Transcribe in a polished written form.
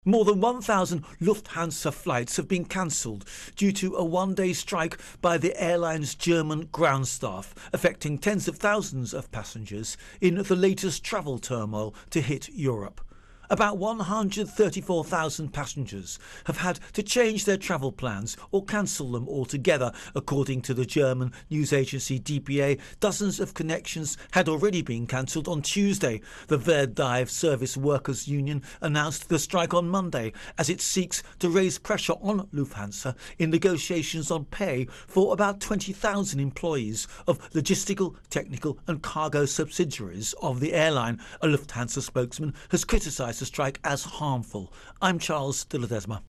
More than 1,000 Lufthansa flights have been cancelled due to a one-day strike by the airline's German ground staff, affecting tens of thousands of passengers in the latest travel turmoil to hit Europe. About 134,000 passengers have had to change their travel plans or cancel them altogether, according to the German news agency dpa. Dozens of connections had already been cancelled on Tuesday. The Verdi Service Workers Union announced the strike on Monday as it seeks to raise pressure on Lufthansa in negotiations on pay for about 20,000 employees of logistical, technical and cargo subsidiaries of the airline. A Lufthansa spokesman has criticised the strike as harmful. I'm Charles de Ledesma.